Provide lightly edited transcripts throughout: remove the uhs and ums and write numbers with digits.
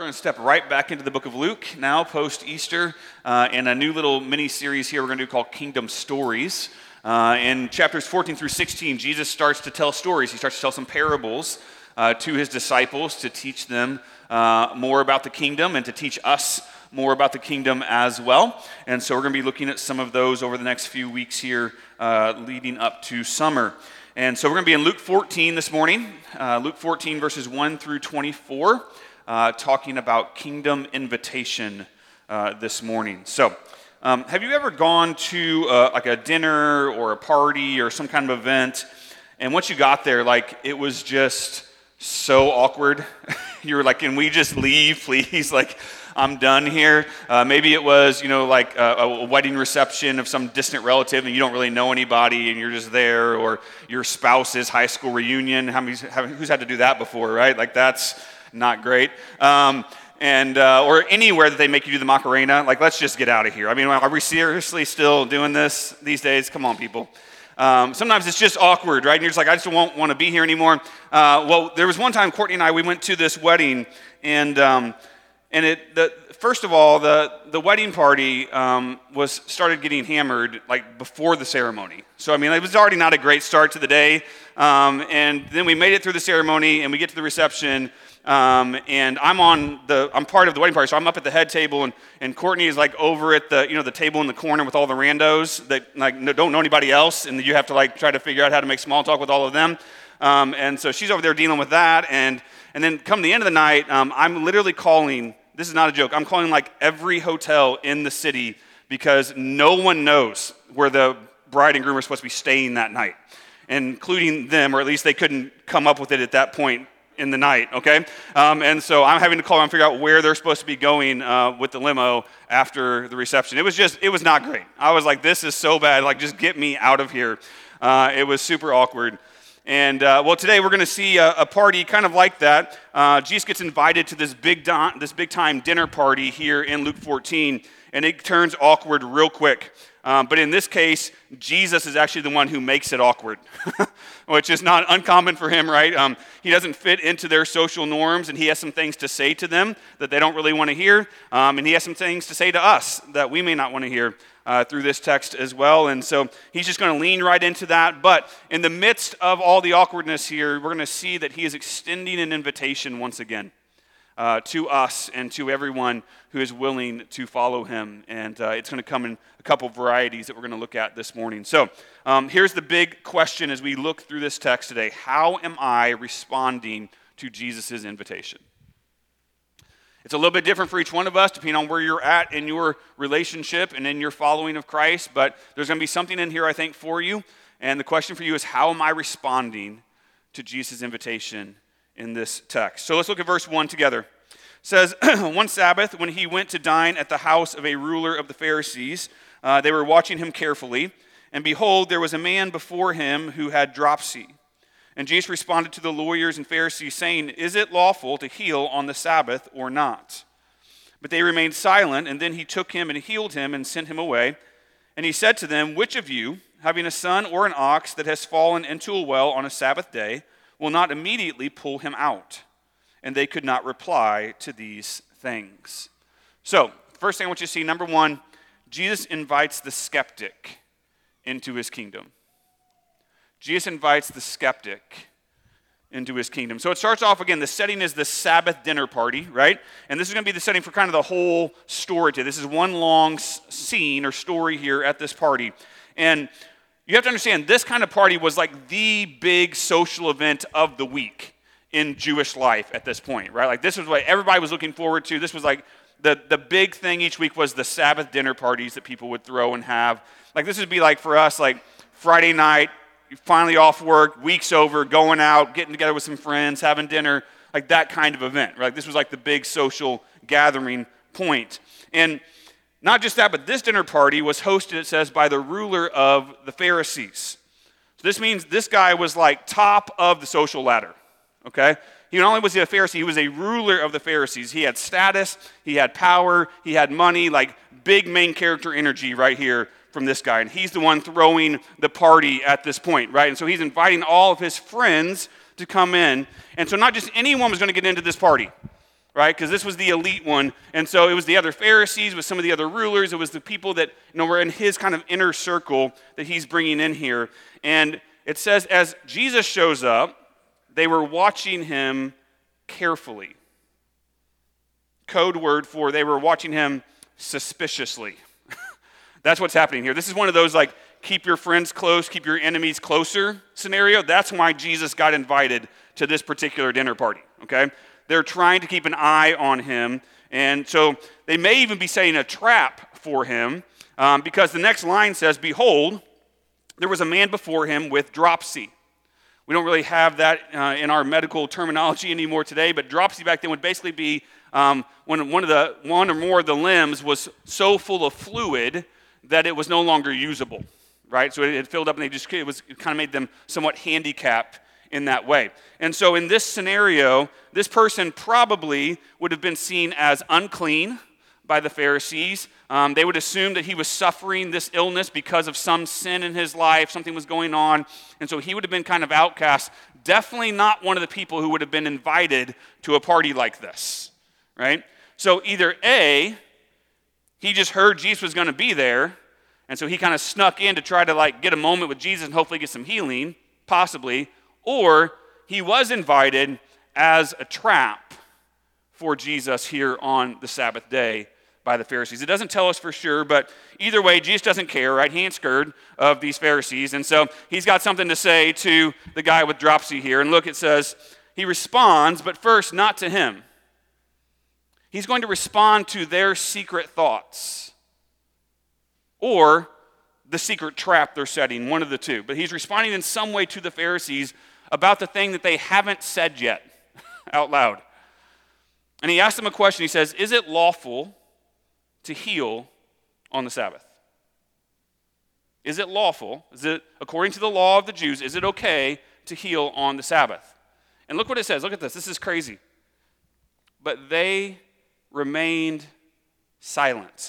going to step right back into the book of Luke now, post-Easter, and a new little mini-series here we're going to do called Kingdom Stories. In chapters 14 through 16, Jesus starts to tell stories. He starts to tell some parables to his disciples to teach them more about the kingdom and to teach us more about the kingdom as well. And so we're going to be looking at some of those over the next few weeks here leading up to summer. And so we're going to be in Luke 14 this morning, Luke 14 verses 1 through 24, talking about kingdom invitation this morning. So have you ever gone to like a dinner or a party or some kind of event, and once you got there, like it was just so awkward? You were like, can we just leave, please? Like, I'm done here. Maybe it was, like a wedding reception of some distant relative and you don't really know anybody and you're just there, or your spouse's high school reunion. Who's had to do that before, right? Like, that's not great. Or anywhere that they make you do the Macarena. Like, let's just get out of here. I mean, are we seriously still doing this these days? Come on, people. Sometimes it's just awkward, right? And you're just like, I just won't want to be here anymore. Well, there was one time Courtney and I, we went to this wedding, and first of all, the wedding party started getting hammered like before the ceremony. So I mean, it was already not a great start to the day. And then we made it through the ceremony, and we get to the reception. And I'm part of the wedding party, so I'm up at the head table, and Courtney is like over at the table in the corner with all the randos that like don't know anybody else, and you have to like try to figure out how to make small talk with all of them. And so she's over there dealing with that, and then come the end of the night, I'm literally calling. This is not a joke. I'm calling like every hotel in the city because no one knows where the bride and groom are supposed to be staying that night, including them, or at least they couldn't come up with it at that point in the night, okay? And so I'm having to call and figure out where they're supposed to be going with the limo after the reception. It was not great. I was like, this is so bad. Like, just get me out of here. It was super awkward. And today we're going to see a party kind of like that. Jesus gets invited to this big time dinner party here in Luke 14, and it turns awkward real quick. But in this case, Jesus is actually the one who makes it awkward, which is not uncommon for him, right? He doesn't fit into their social norms, and he has some things to say to them that they don't really want to hear, and he has some things to say to us that we may not want to hear through this text as well. And so he's just going to lean right into that. But in the midst of all the awkwardness here, we're going to see that he is extending an invitation once again to us and to everyone who is willing to follow him. And it's going to come in a couple varieties that we're going to look at this morning. So here's the big question as we look through this text today. How am I responding to Jesus' invitation? It's a little bit different for each one of us, depending on where you're at in your relationship and in your following of Christ. But there's going to be something in here, I think, for you. And the question for you is, how am I responding to Jesus' invitation in this text? So let's look at verse 1 together. It says, one Sabbath, when he went to dine at the house of a ruler of the Pharisees, they were watching him carefully. And behold, there was a man before him who had dropsy. And Jesus responded to the lawyers and Pharisees, saying, is it lawful to heal on the Sabbath or not? But they remained silent, and then he took him and healed him and sent him away. And he said to them, which of you, having a son or an ox that has fallen into a well on a Sabbath day, will not immediately pull him out? And they could not reply to these things. So, first thing I want you to see, number one, Jesus invites the skeptic into his kingdom. Jesus invites the skeptic into his kingdom. So it starts off, again, the setting is the Sabbath dinner party, right? And this is going to be the setting for kind of the whole story today. This is one long scene or story here at this party. And you have to understand, this kind of party was like the big social event of the week in Jewish life at this point, right? Like, this was what everybody was looking forward to. This was like the big thing each week was the Sabbath dinner parties that people would throw and have. Like, this would be like for us, like Friday night, you're finally off work, week's over, going out, getting together with some friends, having dinner, like that kind of event, right? This was like the big social gathering point. And not just that, but this dinner party was hosted, it says, by the ruler of the Pharisees. So this means this guy was like top of the social ladder, okay? He not only was he a Pharisee, he was a ruler of the Pharisees. He had status, he had power, he had money, like big main character energy right here from this guy, and he's the one throwing the party at this point, right? And so he's inviting all of his friends to come in, and so not just anyone was going to get into this party, right? Because this was the elite one. And so it was the other Pharisees, with some of the other rulers. It was the people that were in his kind of inner circle that he's bringing in here. And it says, as Jesus shows up, they were watching him carefully. Code word for they were watching him suspiciously. That's what's happening here. This is one of those like keep your friends close, keep your enemies closer scenario. That's why Jesus got invited to this particular dinner party, okay? They're trying to keep an eye on him. And so they may even be setting a trap for him because the next line says, behold, there was a man before him with dropsy. We don't really have that in our medical terminology anymore today, but dropsy back then would basically be when one or more of the limbs was so full of fluid that it was no longer usable, right? So it had filled up, and it kind of made them somewhat handicapped in that way. And so in this scenario, this person probably would have been seen as unclean by the Pharisees. They would assume that he was suffering this illness because of some sin in his life, something was going on, and so he would have been kind of outcast. Definitely not one of the people who would have been invited to a party like this, right? So either A, he just heard Jesus was going to be there, and so he kind of snuck in to try to like get a moment with Jesus and hopefully get some healing, possibly, or he was invited as a trap for Jesus here on the Sabbath day by the Pharisees. It doesn't tell us for sure, but either way, Jesus doesn't care, right? He ain't scared of these Pharisees, and so he's got something to say to the guy with dropsy here. And look, it says, he responds, but first, not to him. He's going to respond to their secret thoughts or the secret trap they're setting, one of the two. But he's responding in some way to the Pharisees about the thing that they haven't said yet out loud. And he asks them a question. He says, is it lawful to heal on the Sabbath? Is it lawful? Is it, according to the law of the Jews, is it okay to heal on the Sabbath? And look what it says. Look at this. This is crazy. But they remained silent.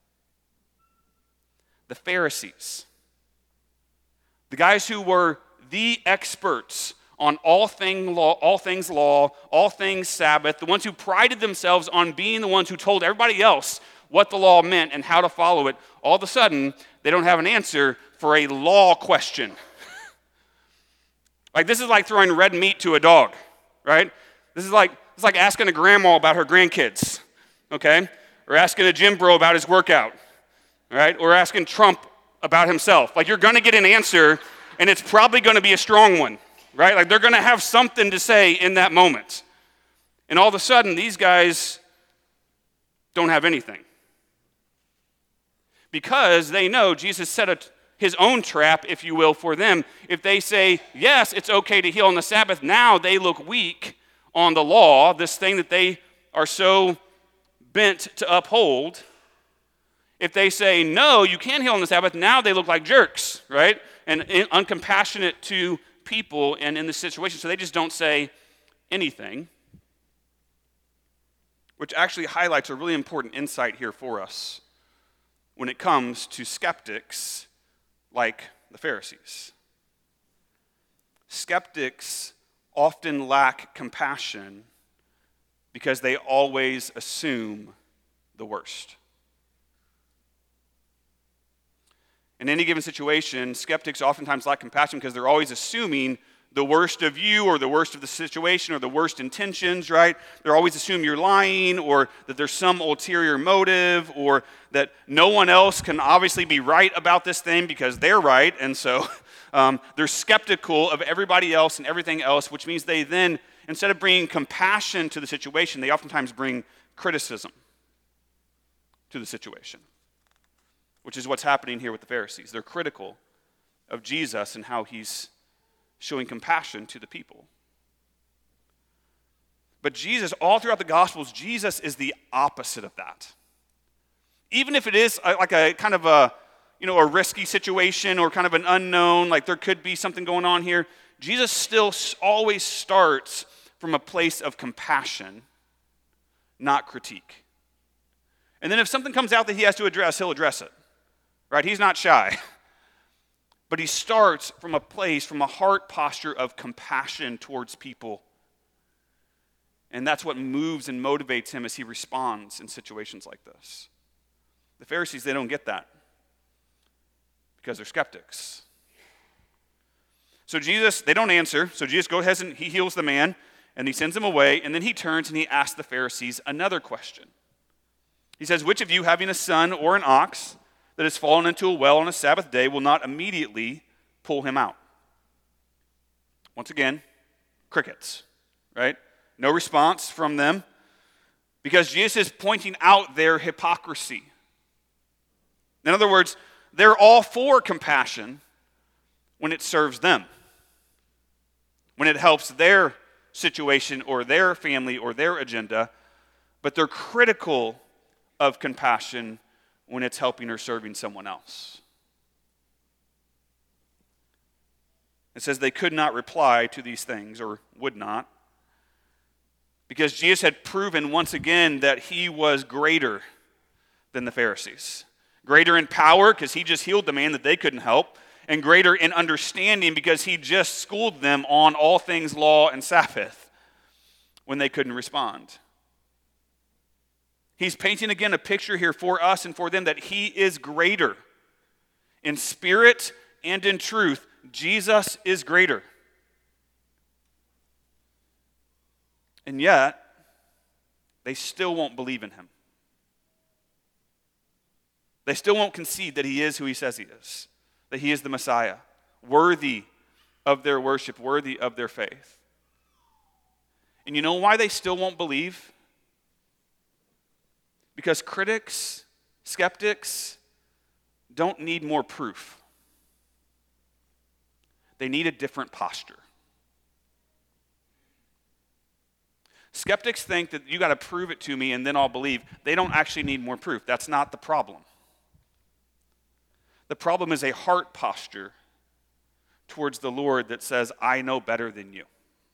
The Pharisees, the guys who were the experts on all things law, all things Sabbath, the ones who prided themselves on being the ones who told everybody else what the law meant and how to follow it, all of a sudden, they don't have an answer for a law question. Like, this is like throwing red meat to a dog, right? It's like asking a grandma about her grandkids, okay? Or asking a gym bro about his workout, right? Or asking Trump about himself. Like, you're going to get an answer, and it's probably going to be a strong one, right? Like, they're going to have something to say in that moment. And all of a sudden, these guys don't have anything. Because they know Jesus set his own trap, if you will, for them. If they say, yes, it's okay to heal on the Sabbath, now they look weak on the law, this thing that they are so bent to uphold. If they say, no, you can't heal on the Sabbath, now they look like jerks, right? And uncompassionate to people and in this situation. So they just don't say anything. Which actually highlights a really important insight here for us when it comes to skeptics like the Pharisees. Skeptics often lack compassion because they always assume the worst. In any given situation, skeptics oftentimes lack compassion because they're always assuming the worst of you or the worst of the situation or the worst intentions, right? They're always assuming you're lying or that there's some ulterior motive or that no one else can obviously be right about this thing because they're right. And so they're skeptical of everybody else and everything else, which means they then, instead of bringing compassion to the situation, they oftentimes bring criticism to the situation, which is what's happening here with the Pharisees. They're critical of Jesus and how he's showing compassion to the people. But Jesus, all throughout the Gospels, Jesus is the opposite of that. Even if it is like a kind of a risky situation or kind of an unknown, like there could be something going on here, Jesus still always starts from a place of compassion, not critique. And then if something comes out that he has to address, he'll address it. Right? He's not shy. But he starts from a heart posture of compassion towards people. And that's what moves and motivates him as he responds in situations like this. The Pharisees, they don't get that because they're skeptics. So Jesus, they don't answer. So Jesus goes ahead and he heals the man, and he sends him away, and then he turns and he asks the Pharisees another question. He says, which of you, having a son or an ox that has fallen into a well on a Sabbath day, will not immediately pull him out? Once again, crickets, right? No response from them because Jesus is pointing out their hypocrisy. In other words, they're all for compassion when it serves them, when it helps their situation or their family or their agenda, but they're critical of compassion when it's helping or serving someone else. It says they could not reply to these things, or would not, because Jesus had proven once again that he was greater than the Pharisees. Greater in power, because he just healed the man that they couldn't help, and greater in understanding, because he just schooled them on all things law and Sabbath when they couldn't respond. He's painting again a picture here for us and for them that he is greater. In spirit and in truth, Jesus is greater. And yet, they still won't believe in him. They still won't concede that he is who he says he is, that he is the Messiah, worthy of their worship, worthy of their faith. And you know why they still won't believe? Because critics, skeptics, don't need more proof. They need a different posture. Skeptics think that you got to prove it to me and then I'll believe. They don't actually need more proof. That's not the problem. The problem is a heart posture towards the Lord that says, I know better than you.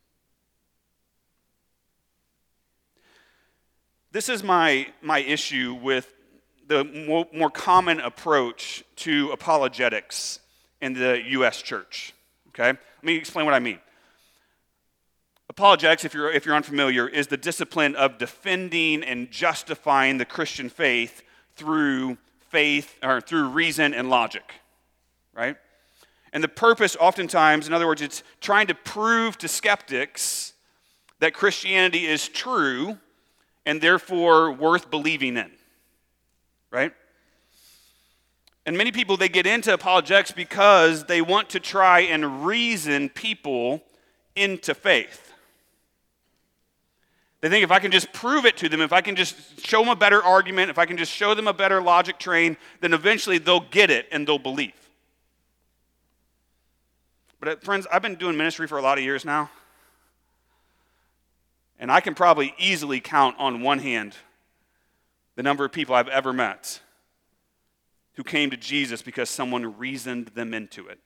This is my issue with the more common approach to apologetics in the U.S. church. Okay? Let me explain what I mean. Apologetics, if you're unfamiliar, is the discipline of defending and justifying the Christian faith through reason and logic, right? And the purpose oftentimes, in other words, it's trying to prove to skeptics that Christianity is true and therefore worth believing in, right? And many people, they get into apologetics because they want to try and reason people into faith. They think if I can just prove it to them, if I can just show them a better argument, if I can just show them a better logic train, then eventually they'll get it and they'll believe. But friends, I've been doing ministry for a lot of years now, and I can probably easily count on one hand the number of people I've ever met who came to Jesus because someone reasoned them into it.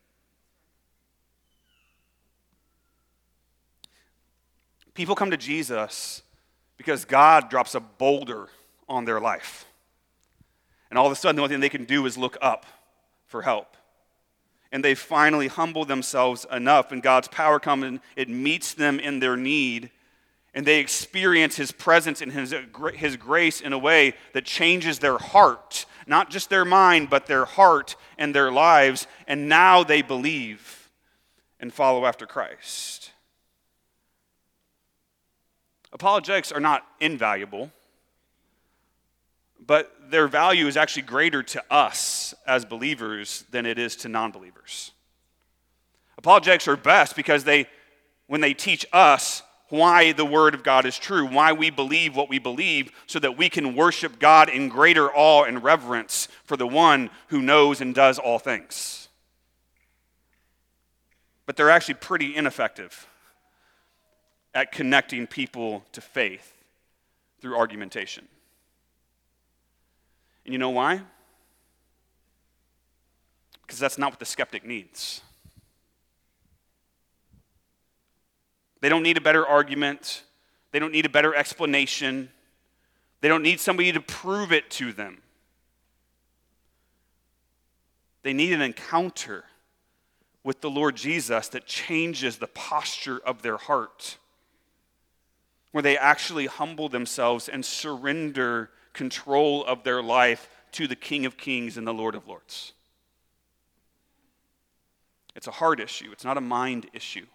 People come to Jesus because God drops a boulder on their life. And all of a sudden, the only thing they can do is look up for help. And they finally humble themselves enough, and God's power comes and it meets them in their need. And they experience his presence and his grace in a way that changes their heart. Not just their mind, but their heart and their lives. And now they believe and follow after Christ. Apologetics are not invaluable, but their value is actually greater to us as believers than it is to non-believers. Apologetics are best because when they teach us why the Word of God is true, why we believe what we believe, so that we can worship God in greater awe and reverence for the one who knows and does all things. But they're actually pretty ineffective at connecting people to faith through argumentation. And you know why? Because that's not what the skeptic needs. They don't need a better argument. They don't need a better explanation. They don't need somebody to prove it to them. They need an encounter with the Lord Jesus that changes the posture of their heart. where they actually humble themselves and surrender control of their life to the King of Kings and the Lord of Lords. It's a heart issue. It's not a mind issue.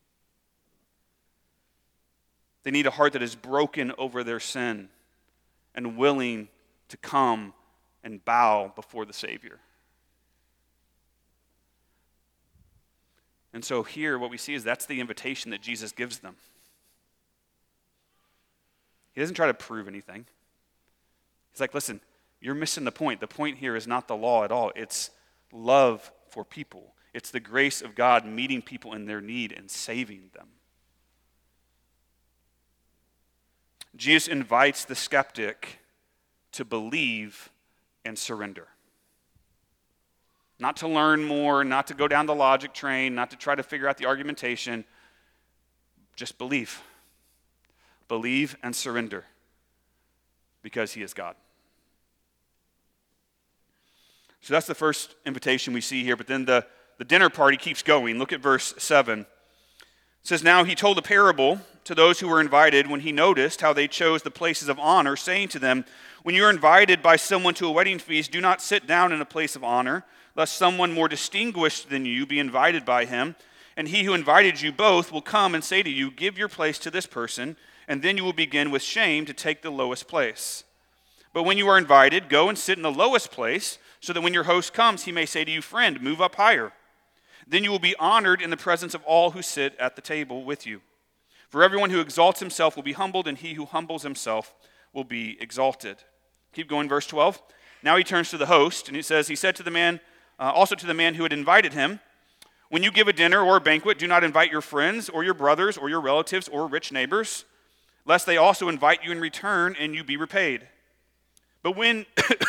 They need a heart that is broken over their sin and willing to come and bow before the Savior. And so here what we see is that's the invitation that Jesus gives them. He doesn't try to prove anything. He's like, listen, you're missing the point. The point here is not the law at all. It's love for people. It's the grace of God meeting people in their need and saving them. Jesus invites the skeptic to believe and surrender. Not to learn more, not to go down the logic train, not to try to figure out the argumentation. Just believe. Believe and surrender because he is God. So that's the first invitation we see here, but then the dinner party keeps going. Look at verse 7. It says, now he told a parable to those who were invited when he noticed how they chose the places of honor, saying to them, when you are invited by someone to a wedding feast, do not sit down in a place of honor, lest someone more distinguished than you be invited by him. And he who invited you both will come and say to you, give your place to this person, and then you will begin with shame to take the lowest place. But when you are invited, go and sit in the lowest place, so that when your host comes, he may say to you, friend, move up higher. Then you will be honored in the presence of all who sit at the table with you. For everyone who exalts himself will be humbled, and he who humbles himself will be exalted. Keep going, verse 12. Now he turns to the host, and he says, he said to the man, also to the man who had invited him, when you give a dinner or a banquet, do not invite your friends or your brothers or your relatives or rich neighbors, lest they also invite you in return and you be repaid. But when,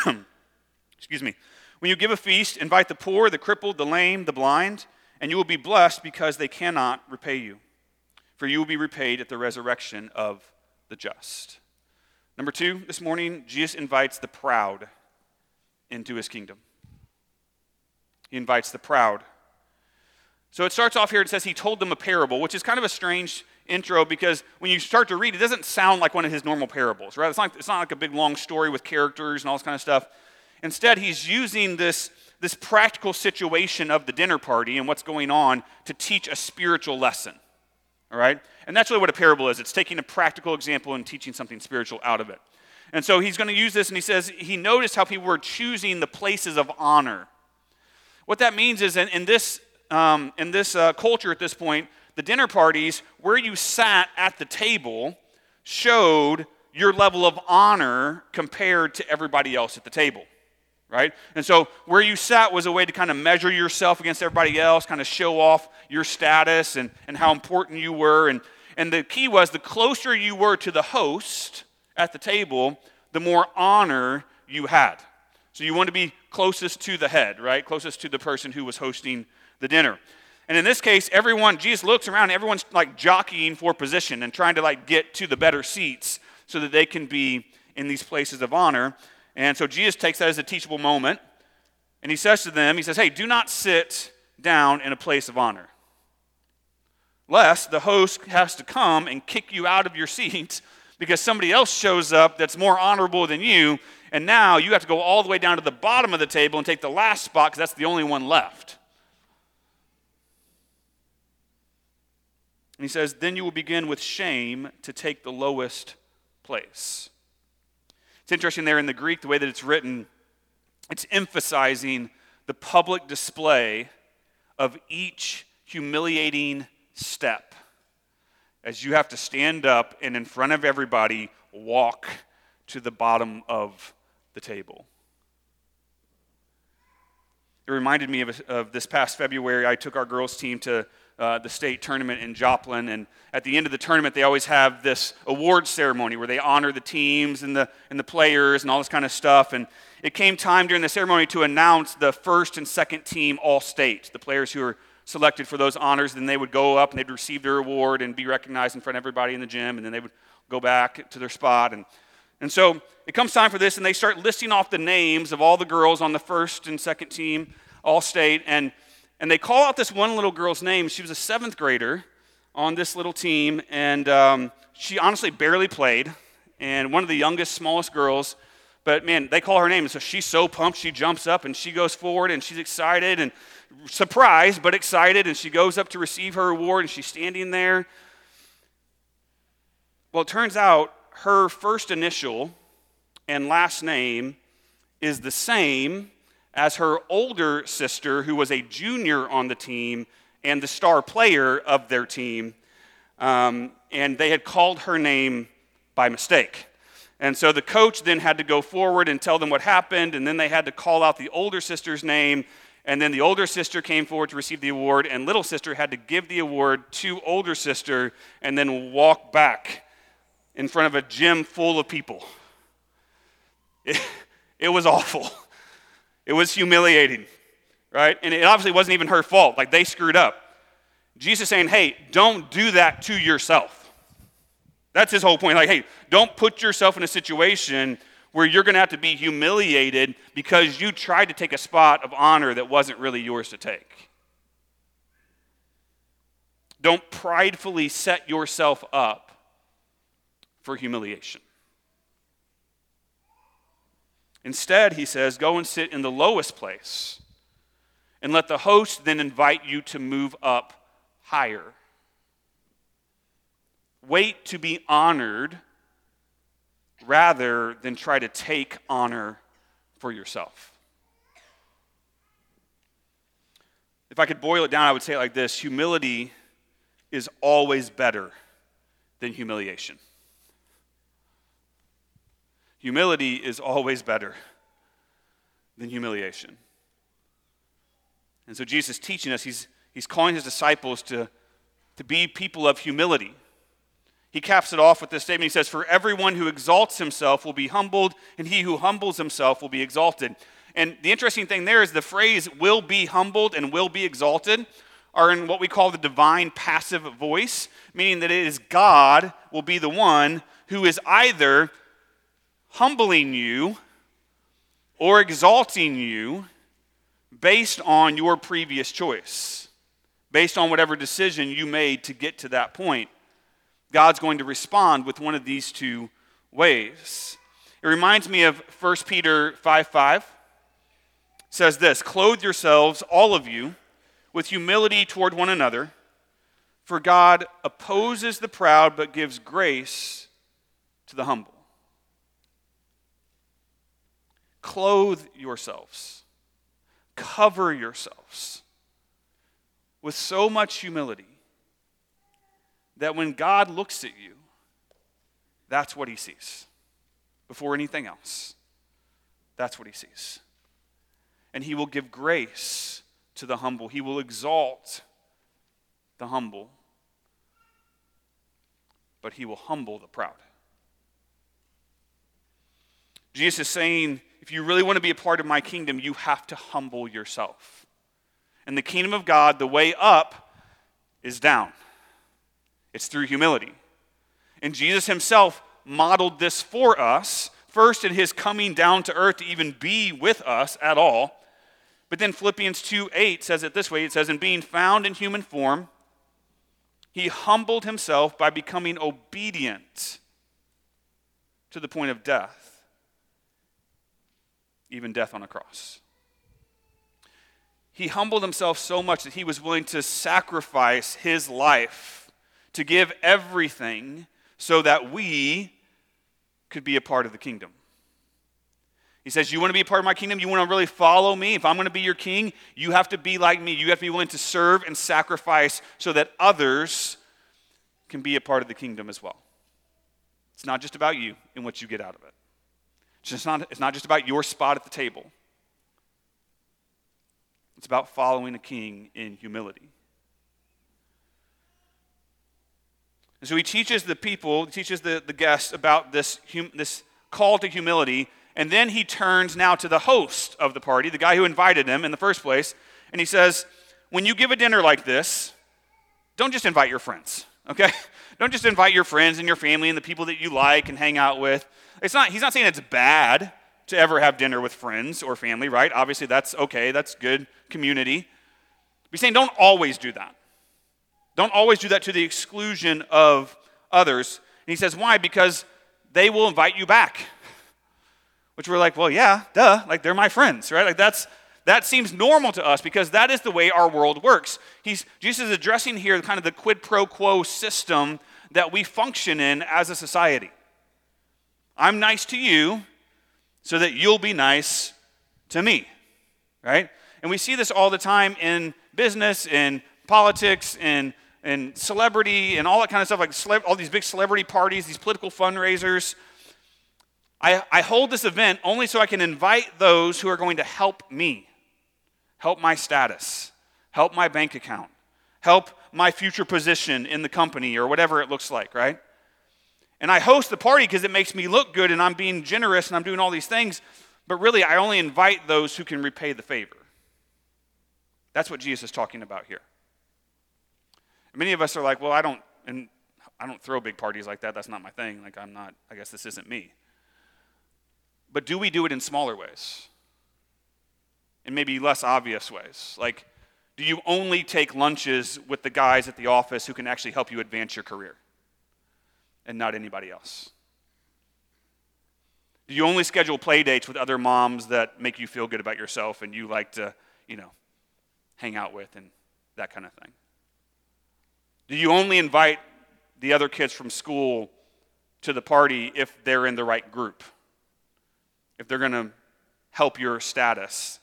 when you give a feast, invite the poor, the crippled, the lame, the blind, and you will be blessed because they cannot repay you. For you will be repaid at the resurrection of the just. Number 2, this morning, Jesus invites the proud into his kingdom. He invites the proud. So it starts off here, it says he told them a parable, which is kind of a strange intro because when you start to read, it doesn't sound like one of his normal parables, right? It's not like a big long story with characters and all this kind of stuff. Instead, he's using this practical situation of the dinner party and what's going on to teach a spiritual lesson, all right? And that's really what a parable is. It's taking a practical example and teaching something spiritual out of it. And so he's going to use this, and he says he noticed how people were choosing the places of honor. What that means is in this culture at this point, the dinner parties, where you sat at the table showed your level of honor compared to everybody else at the table, right? And so where you sat was a way to kind of measure yourself against everybody else, kind of show off your status and how important you were. And the key was the closer you were to the host at the table, the more honor you had. So you want to be closest to the head, right? Closest to the person who was hosting the dinner. And in this case, Jesus looks around, and everyone's like jockeying for position and trying to like get to the better seats so that they can be in these places of honor. And so Jesus takes that as a teachable moment, and he says to them, he says, hey, do not sit down in a place of honor, lest the host has to come and kick you out of your seat because somebody else shows up that's more honorable than you, and now you have to go all the way down to the bottom of the table and take the last spot because that's the only one left. And he says, then you will begin with shame to take the lowest place. It's interesting there in the Greek, the way that it's written, it's emphasizing the public display of each humiliating step as you have to stand up and in front of everybody walk to the bottom of the table. It reminded me of this past February. I took our girls' team to the state tournament in Joplin, and at the end of the tournament, they always have this award ceremony where they honor the teams and the players and all this kind of stuff. And it came time during the ceremony to announce the first and second team all-state, the players who were selected for those honors. Then they would go up and they'd receive their award and be recognized in front of everybody in the gym, and then they would go back to their spot. And so it comes time for this, and they start listing off the names of all the girls on the first and second team all-state, and they call out this one little girl's name. She was a 7th grader on this little team, and she honestly barely played, and one of the youngest, smallest girls, but man, they call her name, and so she's so pumped, she jumps up, and she goes forward, and she's excited, and surprised, but excited, and she goes up to receive her award, and she's standing there. Well, it turns out her first initial and last name is the same as her older sister, who was a junior on the team and the star player of their team, and they had called her name by mistake. And so the coach then had to go forward and tell them what happened, and then they had to call out the older sister's name, and then the older sister came forward to receive the award, and little sister had to give the award to older sister and then walk back in front of a gym full of people. It was awful. It was humiliating, right? And it obviously wasn't even her fault. Like, they screwed up. Jesus is saying, hey, don't do that to yourself. That's his whole point. Like, hey, don't put yourself in a situation where you're going to have to be humiliated because you tried to take a spot of honor that wasn't really yours to take. Don't pridefully set yourself up for humiliation. Instead, he says, go and sit in the lowest place and let the host then invite you to move up higher. Wait to be honored rather than try to take honor for yourself. If I could boil it down, I would say it like this: humility is always better than humiliation. Humility is always better than humiliation. And so Jesus is teaching us, he's calling his disciples to be people of humility. He caps it off with this statement. He says, for everyone who exalts himself will be humbled, and he who humbles himself will be exalted. And the interesting thing there is the phrase will be humbled and will be exalted are in what we call the divine passive voice, meaning that it is God will be the one who is either humbling you or exalting you based on your previous choice, based on whatever decision you made to get to that point. God's going to respond with one of these two ways. It reminds me of 1 Peter 5:5. It says this: clothe yourselves, all of you, with humility toward one another, for God opposes the proud but gives grace to the humble. Clothe yourselves, cover yourselves with so much humility that when God looks at you, that's what he sees. Before anything else, that's what he sees. And he will give grace to the humble. He will exalt the humble, but he will humble the proud. Jesus is saying, if you really want to be a part of my kingdom, you have to humble yourself. In the kingdom of God, the way up is down. It's through humility. And Jesus himself modeled this for us, first in his coming down to earth to even be with us at all. But then Philippians 2:8 says it this way. It says, in being found in human form, he humbled himself by becoming obedient to the point of death, even death on a cross. He humbled himself so much that he was willing to sacrifice his life, to give everything so that we could be a part of the kingdom. He says, you want to be a part of my kingdom? You want to really follow me? If I'm going to be your king, you have to be like me. You have to be willing to serve and sacrifice so that others can be a part of the kingdom as well. It's not just about you and what you get out of it. It's not just about your spot at the table. It's about following a king in humility. And so he teaches the people, teaches the guests about this call to humility, and then he turns now to the host of the party, the guy who invited him in the first place, and he says, when you give a dinner like this, don't just invite your friends, okay? Don't just invite your friends and your family and the people that you like and hang out with. He's not saying it's bad to ever have dinner with friends or family, right? Obviously that's okay, that's good community. He's saying don't always do that. Don't always do that to the exclusion of others. And he says, why? Because they will invite you back. Which we're like, well, yeah, duh, like they're my friends, right? Like that seems normal to us because that is the way our world works. Jesus is addressing here kind of the quid pro quo system that we function in as a society. I'm nice to you so that you'll be nice to me, right? And we see this all the time in business, in politics, in celebrity, and all that kind of stuff, like all these big celebrity parties, these political fundraisers. I hold this event only so I can invite those who are going to help me, help my status, help my bank account, help my future position in the company or whatever it looks like, right? And I host the party because it makes me look good and I'm being generous and I'm doing all these things, but really I only invite those who can repay the favor. That's what Jesus is talking about here. And many of us are like, well, I don't throw big parties like that. That's not my thing. Like I guess this isn't me. But do we do it in smaller ways? In maybe less obvious ways? Like, do you only take lunches with the guys at the office who can actually help you advance your career and not anybody else? Do you only schedule play dates with other moms that make you feel good about yourself and you like to, hang out with and that kind of thing? Do you only invite the other kids from school to the party if they're in the right group? If they're going to help your status?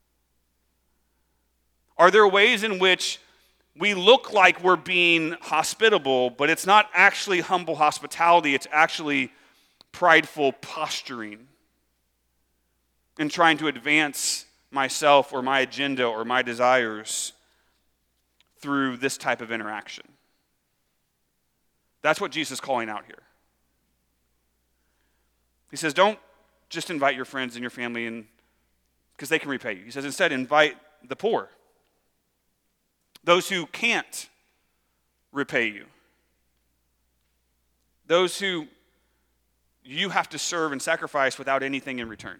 Are there ways in which we look like we're being hospitable, but it's not actually humble hospitality, it's actually prideful posturing and trying to advance myself or my agenda or my desires through this type of interaction? That's what Jesus is calling out here. He says, don't just invite your friends and your family because they can repay you. He says, instead, invite the poor, those who can't repay you, those who you have to serve and sacrifice without anything in return.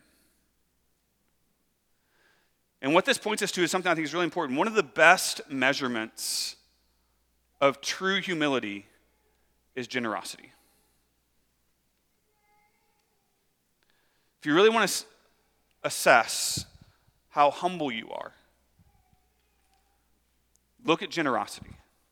And what this points us to is something I think is really important. One of the best measurements of true humility is generosity. If you really want to assess how humble you are, look at generosity.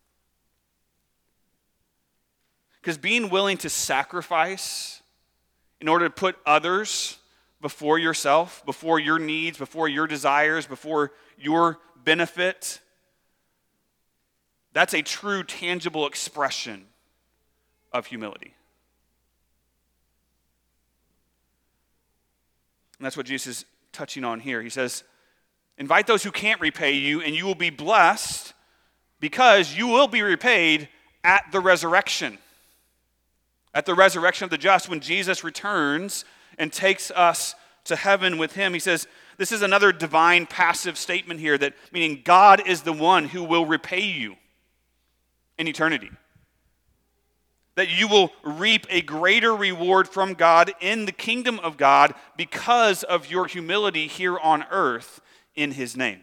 Because being willing to sacrifice in order to put others before yourself, before your needs, before your desires, before your benefit, that's a true, tangible expression of humility. And that's what Jesus is touching on here. He says, invite those who can't repay you, and you will be blessed because you will be repaid at the resurrection. At the resurrection of the just, when Jesus returns and takes us to heaven with him. He says, this is another divine passive statement here, that meaning God is the one who will repay you in eternity. That you will reap a greater reward from God in the kingdom of God because of your humility here on earth in his name.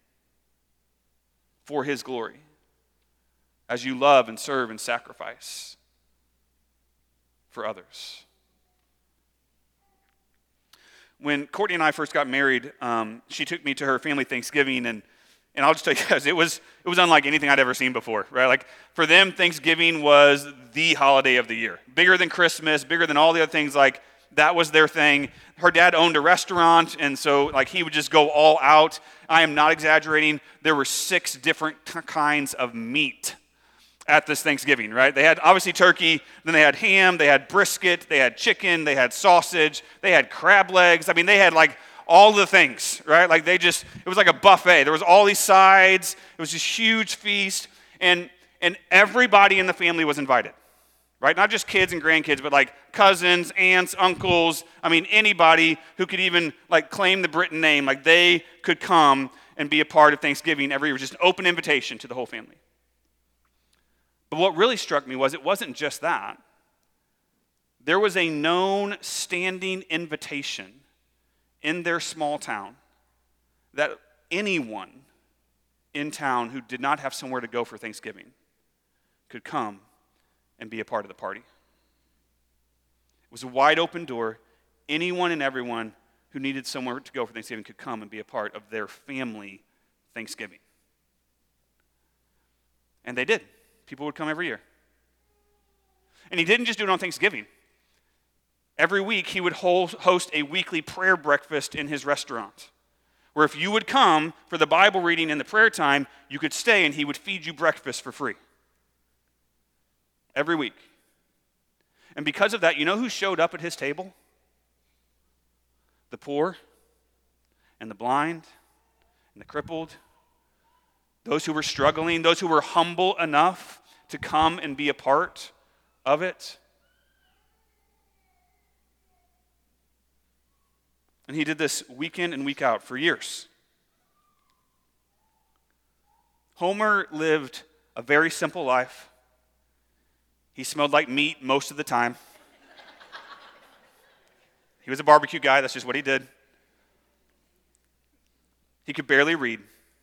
For his glory. As you love and serve and sacrifice for others. When Courtney and I first got married, she took me to her family Thanksgiving, and I'll just tell you guys, it was unlike anything I'd ever seen before, right? Like, for them, Thanksgiving was the holiday of the year. Bigger than Christmas, bigger than all the other things, like, that was their thing. Her dad owned a restaurant, and so, like, he would just go all out. I am not exaggerating. There were 6 different kinds of meat at this Thanksgiving, right? They had, obviously, turkey, then they had ham, they had brisket, they had chicken, they had sausage, they had crab legs. I mean, they had, like, all the things, right? Like, it was like a buffet. There was all these sides. It was this huge feast, and everybody in the family was invited, right? Not just kids and grandkids, but like cousins, aunts, uncles. I mean, anybody who could even like claim the Britton name, like they could come and be a part of Thanksgiving every year. It was just an open invitation to the whole family. But what really struck me was it wasn't just that. There was a known standing invitation in their small town that anyone in town who did not have somewhere to go for Thanksgiving could come and be a part of the party. It was a wide open door. Anyone and everyone who needed somewhere to go for Thanksgiving could come and be a part of their family Thanksgiving. And they did. People would come every year. And he didn't just do it on Thanksgiving. Every week, he would host a weekly prayer breakfast in his restaurant, where if you would come for the Bible reading and the prayer time, you could stay and he would feed you breakfast for free. Every week. And because of that, you know who showed up at his table? The poor and the blind and the crippled, those who were struggling, those who were humble enough to come and be a part of it. And he did this week in and week out for years. Homer lived a very simple life. He smelled like meat most of the time. He was a barbecue guy, that's just what he did. He could barely read.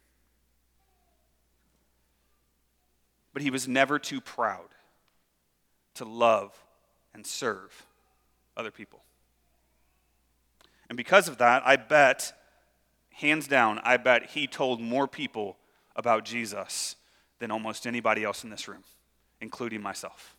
But he was never too proud to love and serve other people. And because of that, I bet, hands down, I bet he told more people about Jesus than almost anybody else in this room, including myself.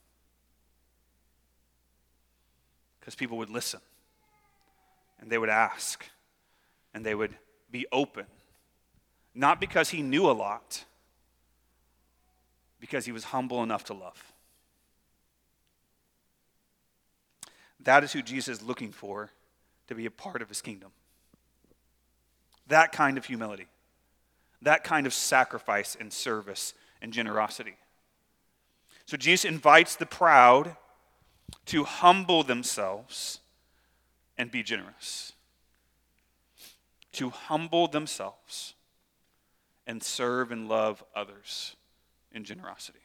Because people would listen, and they would ask, and they would be open. Not because he knew a lot, because he was humble enough to love. That is who Jesus is looking for to be a part of his kingdom. That kind of humility. That kind of sacrifice and service and generosity. So Jesus invites the proud to humble themselves and be generous. To humble themselves and serve and love others in generosity.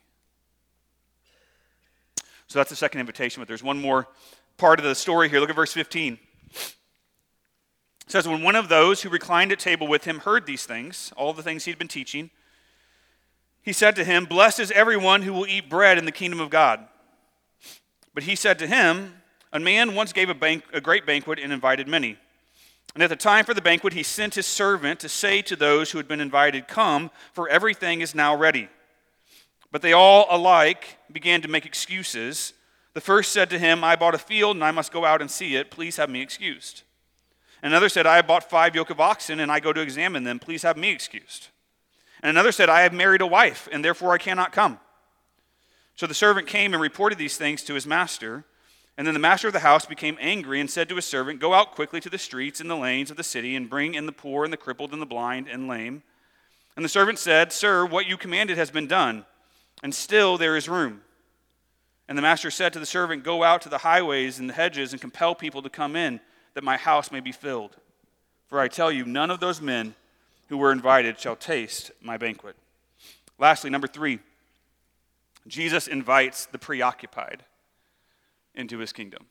So that's the second invitation, but there's one more part of the story here. Look at verse 15. It says, when one of those who reclined at table with him heard these things, all the things he'd been teaching, he said to him, blessed is everyone who will eat bread in the kingdom of God. But he said to him, a man once gave a great banquet and invited many. And at the time for the banquet, he sent his servant to say to those who had been invited, come, for everything is now ready. But they all alike began to make excuses. The first said to him, I bought a field and I must go out and see it. Please have me excused. Another said, I have bought 5 yoke of oxen and I go to examine them. Please have me excused. And another said, I have married a wife and therefore I cannot come. So the servant came and reported these things to his master. And then the master of the house became angry and said to his servant, go out quickly to the streets and the lanes of the city and bring in the poor and the crippled and the blind and lame. And the servant said, sir, what you commanded has been done, and still there is room. And the master said to the servant, go out to the highways and the hedges and compel people to come in, that my house may be filled. For I tell you, none of those men who were invited shall taste my banquet. Lastly, number 3, Jesus invites the preoccupied into his kingdom.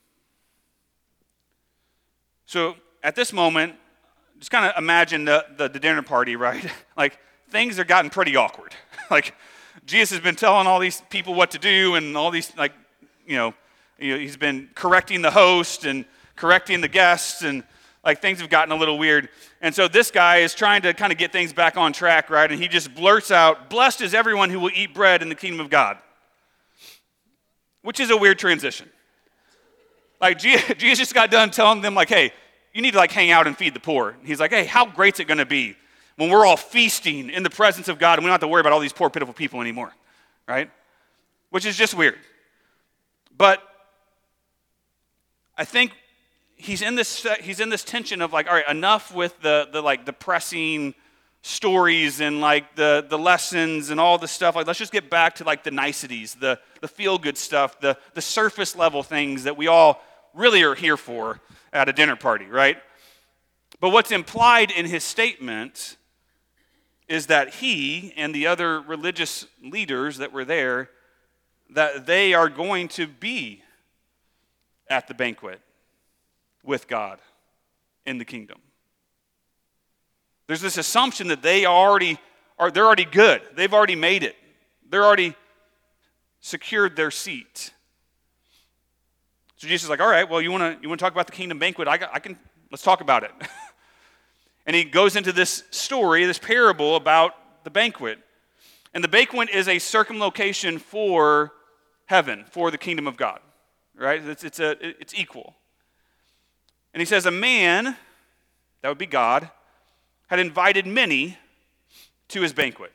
So at this moment, just kind of imagine the dinner party, right? Like, things have gotten pretty awkward. Like, Jesus has been telling all these people what to do, and all these, he's been correcting the host and correcting the guests, and things have gotten a little weird. And so this guy is trying to kind of get things back on track, right? And he just blurts out, blessed is everyone who will eat bread in the kingdom of God. Which is a weird transition. Jesus just got done telling them, hey, you need to hang out and feed the poor. And he's like, hey, how great's it going to be when we're all feasting in the presence of God and we don't have to worry about all these poor, pitiful people anymore, right? Which is just weird. But I think he's in this tension of all right, enough with the pressing stories and the lessons and all the stuff. Let's just get back to the niceties, the feel good stuff, the surface level things that we all really are here for at a dinner party, right? But what's implied in his statement is that he and the other religious leaders that were there, that they are going to be at the banquet with God in the kingdom. There's this assumption that they're already good. They've already made it. They're already secured their seat. So Jesus is like, all right, well, you want to talk about the kingdom banquet? Let's talk about it. And he goes into this story, this parable about the banquet. And the banquet is a circumlocation for heaven, for the kingdom of God, right? It's equal. And he says, a man, that would be God, had invited many to his banquet.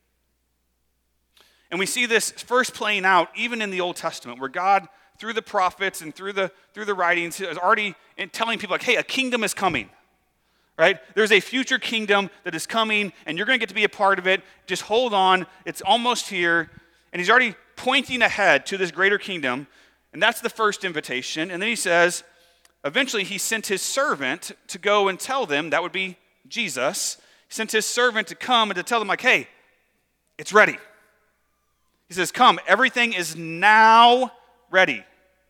And we see this first playing out even in the Old Testament, where God, through the prophets and through the writings, is already telling people, like, hey, a kingdom is coming, right? There's a future kingdom that is coming, and you're going to get to be a part of it. Just hold on. It's almost here. And he's already pointing ahead to this greater kingdom, and that's the first invitation. And then he says, eventually he sent his servant to go and tell them, that would be Jesus, he sent his servant to come and to tell them, like, hey, it's ready. He says, come, everything is now ready.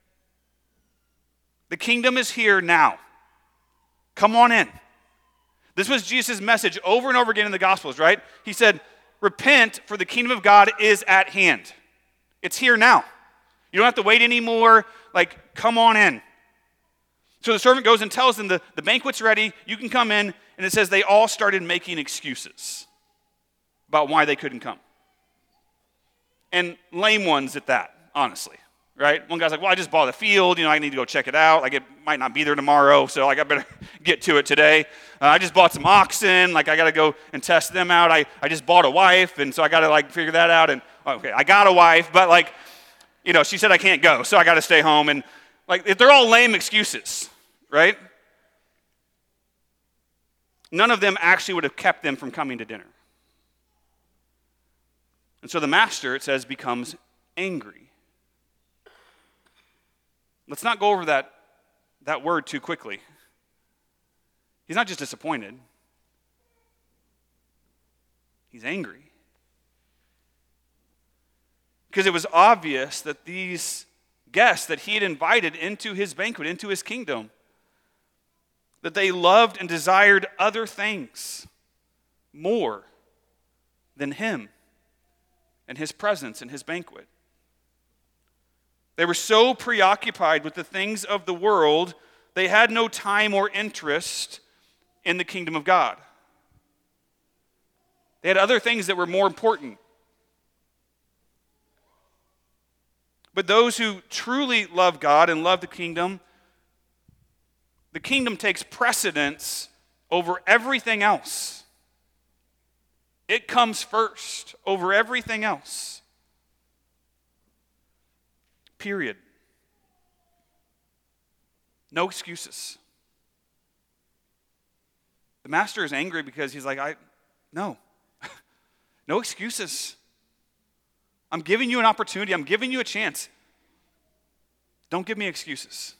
The kingdom is here now. Come on in. This was Jesus' message over and over again in the Gospels, right? He said, repent, for the kingdom of God is at hand. It's here now. You don't have to wait anymore. Like, come on in. So the servant goes and tells them the banquet's ready. You can come in. And it says they all started making excuses about why they couldn't come. And lame ones at that, honestly, right? One guy's like, well, I just bought a field. I need to go check it out. Like, it might not be there tomorrow, so I better get to it today. I just bought some oxen. Like, I got to go and test them out. I just bought a wife, and so I got to, figure that out. And, okay, I got a wife, but, she said I can't go, so I got to stay home. And, they're all lame excuses, right? None of them actually would have kept them from coming to dinner. And so the master, it says, becomes angry. Let's not go over that word too quickly. He's not just disappointed. He's angry. Because it was obvious that these guests that he had invited into his banquet, into his kingdom, that they loved and desired other things more than him and his presence and his banquet. They were so preoccupied with the things of the world, they had no time or interest in the kingdom of God. They had other things that were more important. But those who truly love God and love the kingdom takes precedence over everything else. It comes first over everything else. Period. No excuses. The master is angry because he's like, no. No excuses. I'm giving you an opportunity. I'm giving you a chance. Don't give me excuses.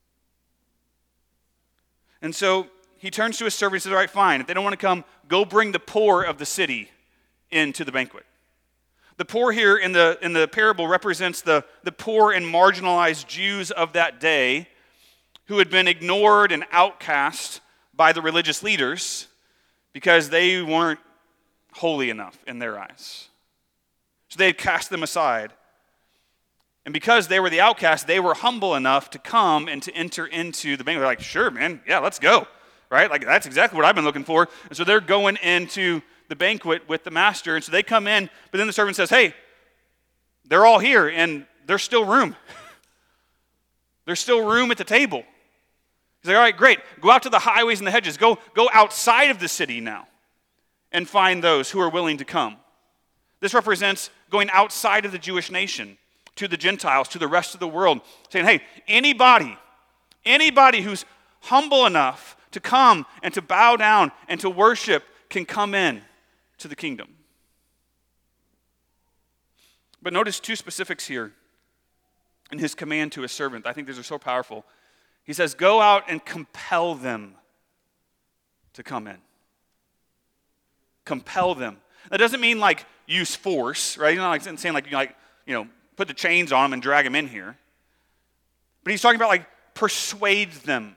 And so he turns to his servant and says, all right, fine. If they don't want to come, go bring the poor of the city into the banquet. The poor here in the parable represents the poor and marginalized Jews of that day who had been ignored and outcast by the religious leaders because they weren't holy enough in their eyes. So they had cast them aside. And because they were the outcasts, they were humble enough to come and to enter into the banquet. They're like, sure, man, yeah, let's go. Right? Like, that's exactly what I've been looking for. And so they're going into the banquet with the master. And so they come in, but then the servant says, hey, they're all here, and there's still room. There's still room at the table. He's like, all right, great. Go out to the highways and the hedges. Go outside of the city now and find those who are willing to come. This represents going outside of the Jewish nation to the Gentiles, to the rest of the world, saying, hey, anybody who's humble enough to come and to bow down and to worship can come in to the kingdom. But notice two specifics here in his command to his servant. I think these are so powerful. He says, go out and compel them to come in. Compel them. That doesn't mean use force, right? He's not saying put the chains on them and drag them in here. But he's talking about persuade them.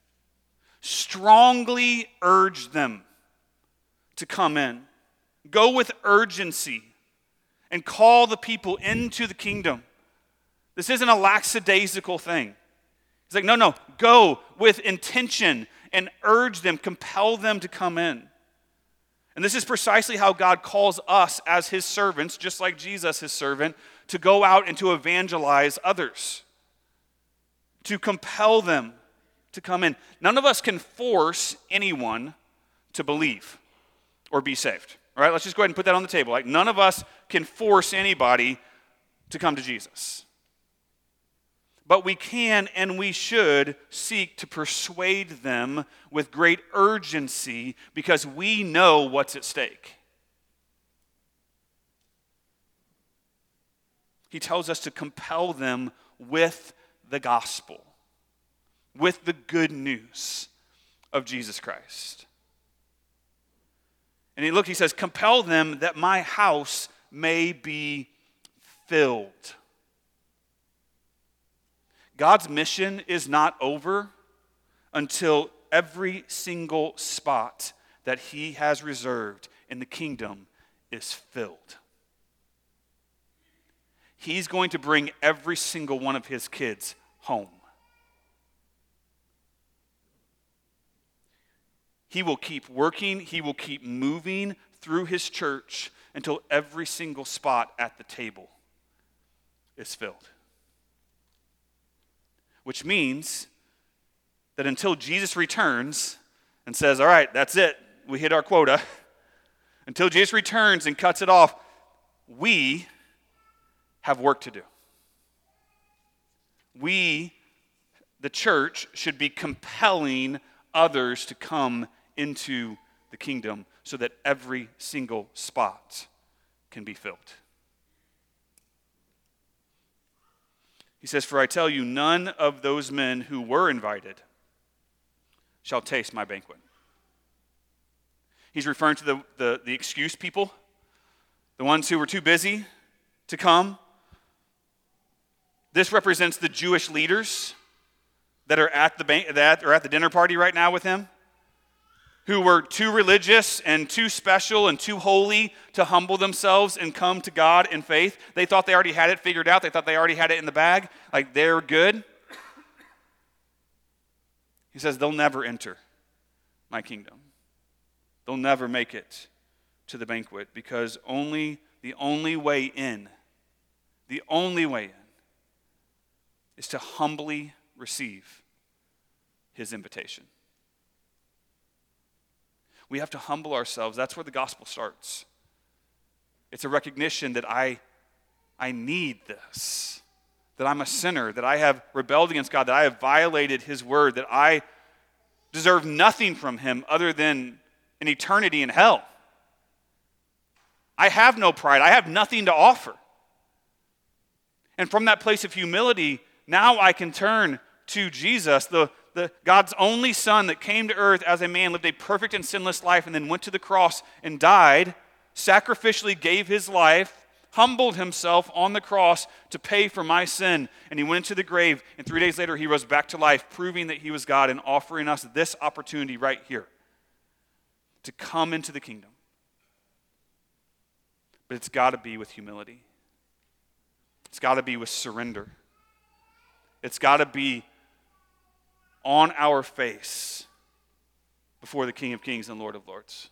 Strongly urge them to come in. Go with urgency and call the people into the kingdom. This isn't a lackadaisical thing. He's like, no, go with intention and urge them, compel them to come in. And this is precisely how God calls us as his servants, just like Jesus, his servant, to go out and to evangelize others, to compel them to come in. None of us can force anyone to believe or be saved. All right, let's just go ahead and put that on the table. Like, none of us can force anybody to come to Jesus. But we can and we should seek to persuade them with great urgency because we know what's at stake. He tells us to compel them with the gospel, with the good news of Jesus Christ. And he says, compel them that my house may be filled. God's mission is not over until every single spot that he has reserved in the kingdom is filled. He's going to bring every single one of his kids home. He will keep working, he will keep moving through his church until every single spot at the table is filled. Which means that until Jesus returns and says, all right, that's it, we hit our quota, until Jesus returns and cuts it off, we have work to do. We, the church, should be compelling others to come into the kingdom so that every single spot can be filled. He says, for I tell you, none of those men who were invited shall taste my banquet. He's referring to the excuse people, the ones who were too busy to come. This represents the Jewish leaders that are at the dinner party right now with him, who were too religious and too special and too holy to humble themselves and come to God in faith. They thought they already had it figured out. They thought they already had it in the bag, like they're good. He says they'll never enter my kingdom. They'll never make it to the banquet because the only way in is to humbly receive his invitation. We have to humble ourselves. That's where the gospel starts. It's a recognition that I need this, that I'm a sinner, that I have rebelled against God, that I have violated his word, that I deserve nothing from him other than an eternity in hell. I have no pride. I have nothing to offer. And from that place of humility, now I can turn to Jesus, the God's only son that came to earth as a man, lived a perfect and sinless life, and then went to the cross and died, sacrificially gave his life, humbled himself on the cross to pay for my sin, and he went into the grave, and 3 days later he rose back to life, proving that he was God and offering us this opportunity right here to come into the kingdom. But it's got to be with humility. It's got to be with surrender. It's got to be on our face before the King of Kings and Lord of Lords.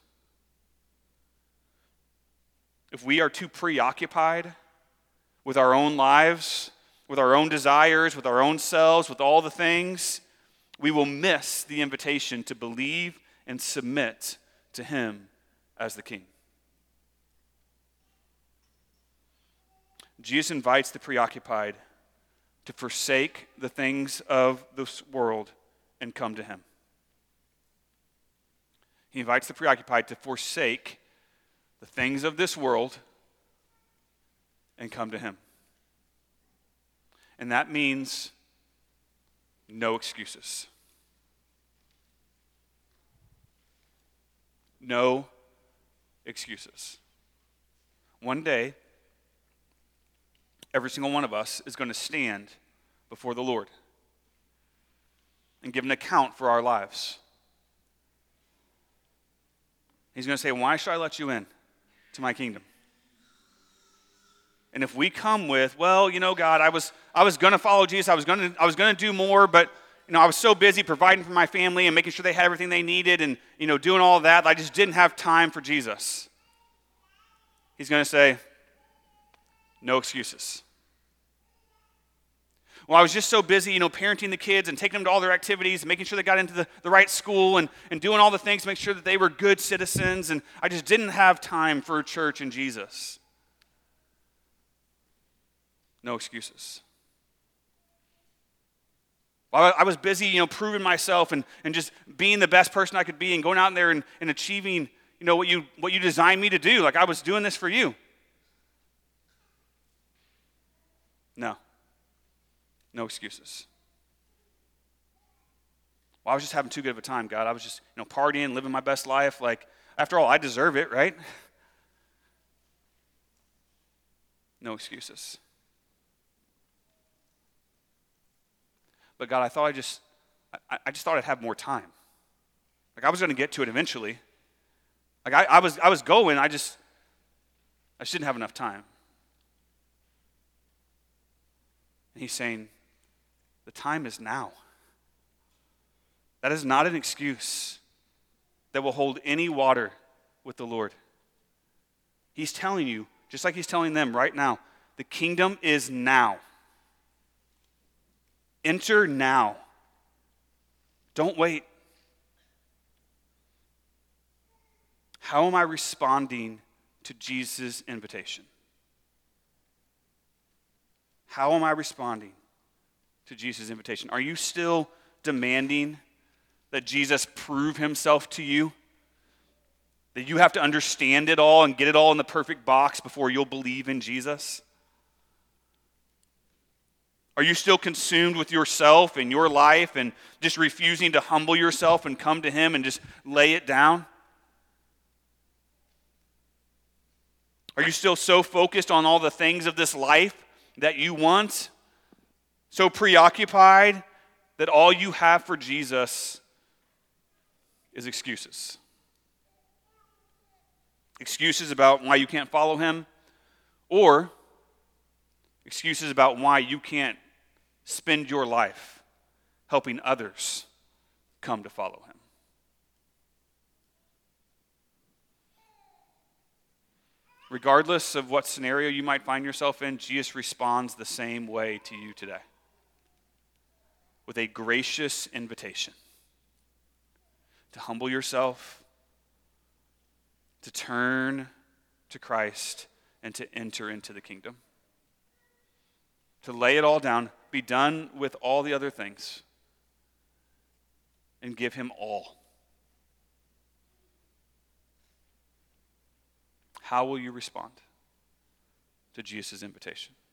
If we are too preoccupied with our own lives, with our own desires, with our own selves, with all the things, we will miss the invitation to believe and submit to him as the King. Jesus invites the preoccupied to forsake the things of this world and come to him. He invites the preoccupied to forsake the things of this world and come to him. And that means no excuses. No excuses. One day, every single one of us is going to stand before the Lord and give an account for our lives. He's going to say, why should I let you in to my kingdom? And if we come with, well, God, I was going to follow Jesus, I was going to do more, but I was so busy providing for my family and making sure they had everything they needed and doing all that, I just didn't have time for Jesus. He's going to say, no excuses. Well, I was just so busy, parenting the kids and taking them to all their activities, making sure they got into the right school and doing all the things to make sure that they were good citizens, and I just didn't have time for church and Jesus. No excuses. Well, I was busy, proving myself and just being the best person I could be and going out there and achieving, what you designed me to do. Like I was doing this for you. No excuses. Well, I was just having too good of a time, God. I was just, partying, living my best life. Like, after all, I deserve it, right? No excuses. But God, I just thought I'd have more time. Like I was going to get to it eventually. Like I was going, I just didn't have enough time. And he's saying, the time is now. That is not an excuse that will hold any water with the Lord. He's telling you, just like he's telling them right now, the kingdom is now. Enter now. Don't wait. How am I responding to Jesus' invitation? How am I responding to Jesus' invitation? Are you still demanding that Jesus prove himself to you? That you have to understand it all and get it all in the perfect box before you'll believe in Jesus? Are you still consumed with yourself and your life and just refusing to humble yourself and come to him and just lay it down? Are you still so focused on all the things of this life that you want? So preoccupied that all you have for Jesus is excuses? Excuses about why you can't follow him, or excuses about why you can't spend your life helping others come to follow him. Regardless of what scenario you might find yourself in, Jesus responds the same way to you today, with a gracious invitation to humble yourself, to turn to Christ, and to enter into the kingdom. To lay it all down, be done with all the other things, and give him all. How will you respond to Jesus' invitation?